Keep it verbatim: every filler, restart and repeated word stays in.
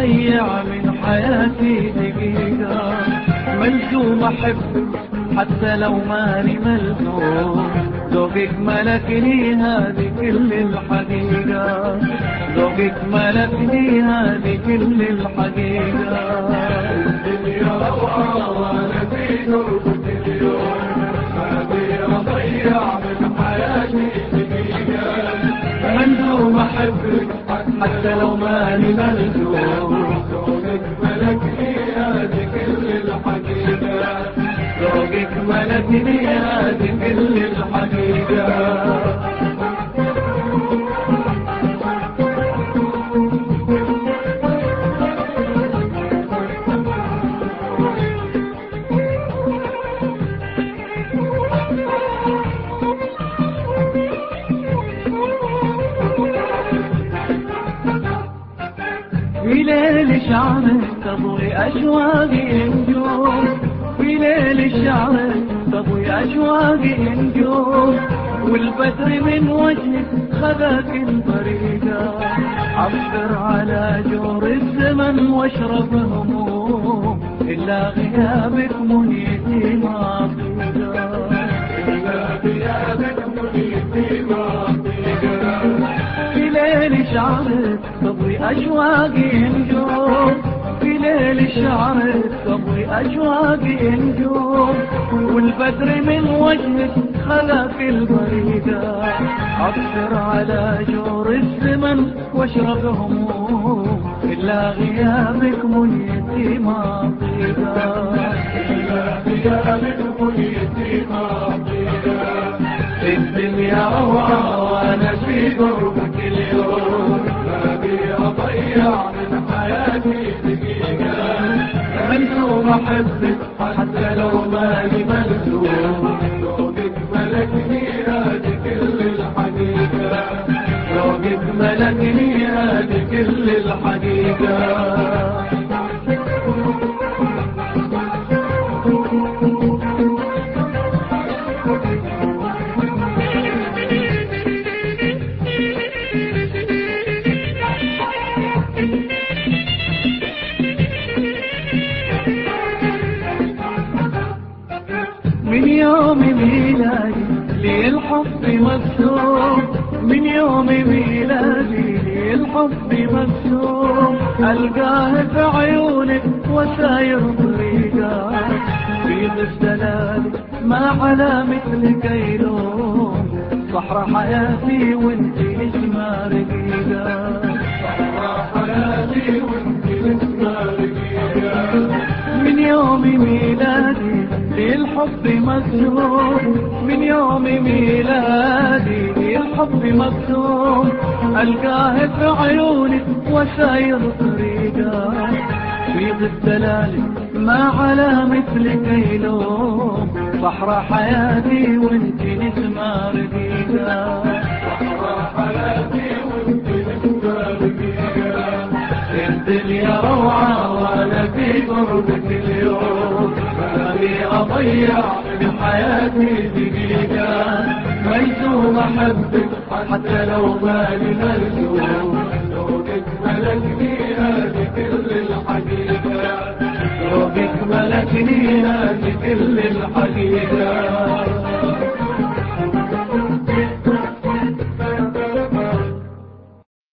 أضيع من حياتي دقيقة. ملزوم أحبك حتى لو ماني ملزوم، ذوقك ملكني هذه كل الحقيقة، ذوقك ملكني هذه كل الحقيقة. الدنيا روعة وأنا في دربك اليوم، ما أبي أضيع من حياتي دقيقة. ملزوم أحبك حتى لو ماني ملزوم، ذوقك ملكني هذه كل الحقيقة، ذوقك ملكني هذه كل الحقيقة. في ليل شعرك تضوي أشواقي نجوم، في ليل شعرك تضوي أشواقي نجوم، والبدر من وجهك خذاك الطريقة. عبر على جور الزمن واشرب هموم، إلا غيابك منيتي ما طيقة، إلا غيابك منيتي ما طيقة. في ليل شعرك تضوي أشواقي نجوم، في ليل شعرك تضوي أشواقي نجوم، والبدر من وجهك خلق البريدة. أبصر على جور الزمن واشرب هموم، إلا غيابك منيتي ما طيقة، إلا غيابك منيتي ما طيقة. الدنيا روعة وأنا في قربك اليوم، ما أبي أضيع من حياتي دقيقة. ملزوم أحبك حتى لو ماني ملزوم، ذوقك ملكني هذه كل الحقيقة، ذوقك ملكني هذه كل الحقيقة. من يوم ميلادي لي الحب مكتوب، من يوم ميلادي لي الحب مكتوب، ألقاه في عيونك وساير طريقة، في دلالك ما على مثلك يلوم، صحرا حياتي وانتي نجمة رقيقة، صحرا حياتي وانتي نجمة رقيقة. من يوم ميلادي للحب مكتوب، من يوم ميلادي للحب مكتوب، ألقاه في عيونك وساير طريقة، في الدلال ما على مثلك يلوم، صحرا حياتي وانتي نسمة رقيقة، صحرا حياتي وانتي نجمة رقيقة. الدنيا روعة وأنا في قربك اليوم، ما أبي أضيع من حياتي دقيقة. ملزوم أحبك حتى لو مالي ملزوم، ذوقك ملكني هذه كل الحقيقة، ذوقك ملكني هذه كل الحقيقة.